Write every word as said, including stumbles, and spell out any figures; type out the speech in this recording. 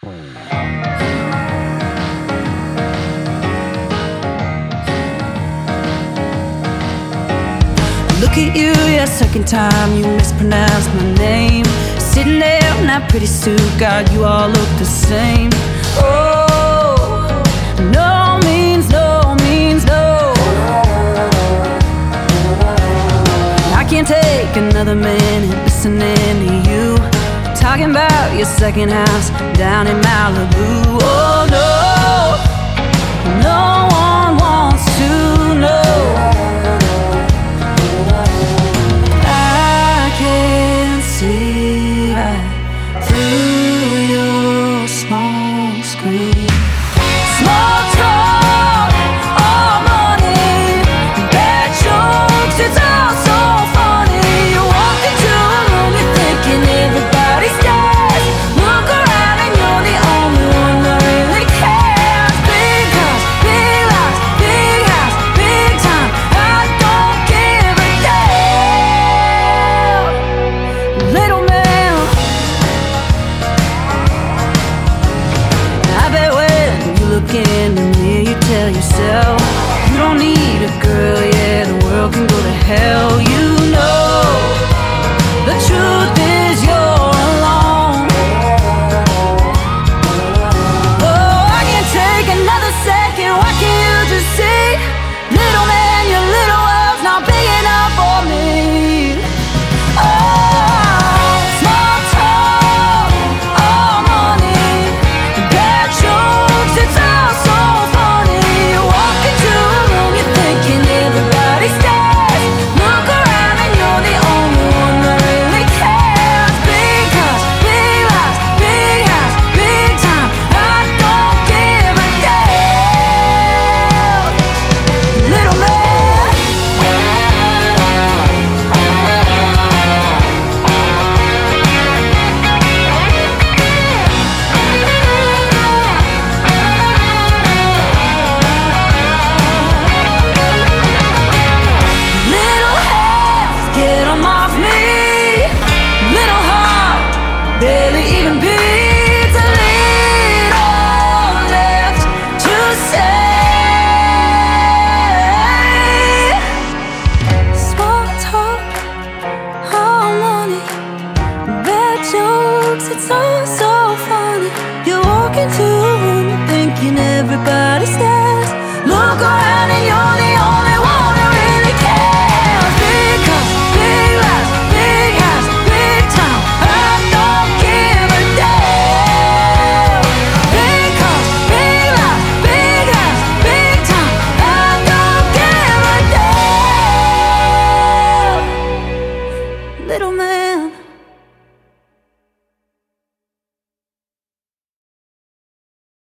Look at you, yeah, second time you mispronounced my name. Sitting there in that pretty suit, God, you all look the same. Oh, no means no means no. I can't take another minute listening to you talking about your second house down in Malibu. Oh no, no one wants to know. I can't see right through your small screen. Small talk, all money, bad jokes, it's all so funny. You walk into a room, you're thinking everybody's dead. Look around and you're the only one that really cares. Big house, big lights, big house, big time. I don't give a damn. Little man, I bet when you look in the mirror, you tell yourself you don't need a girl, yeah, the world can go to hell.